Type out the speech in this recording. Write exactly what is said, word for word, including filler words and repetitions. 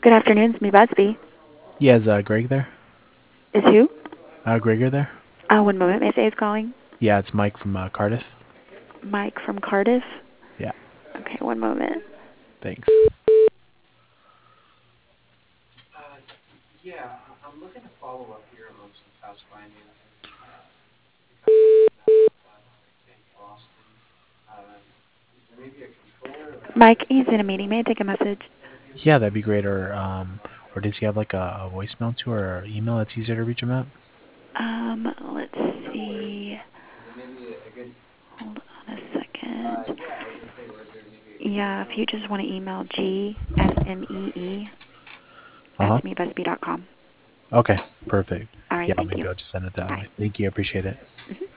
Good afternoon, it's me, Busby. Yeah, is uh, Greg there? Is who? Uh, Gregor there? Uh, one moment, may I say who's calling? Yeah, it's Mike from uh, Cardiff. Mike from Cardiff? Yeah, Okay, one moment. thanks. Mike, he's in a meeting. May I take a message? Yeah, that'd be great. Or um, or does he have like a, a voicemail too, or email that's easier to reach him at? Um, let's see. Hold on a second. Yeah, if you just want to email G S M E E Uh at huh. me busby dot com. Okay, perfect. All right, Yeah, thank you. maybe I'll just send it that Bye. way. Thank you, I appreciate it. Mhm.